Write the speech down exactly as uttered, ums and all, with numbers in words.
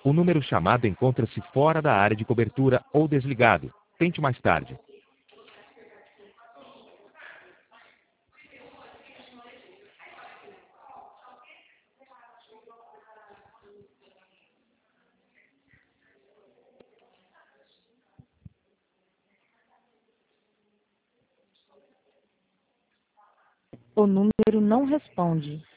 O número chamado encontra-se fora da área de cobertura ou desligado. Tente mais tarde. O número não responde.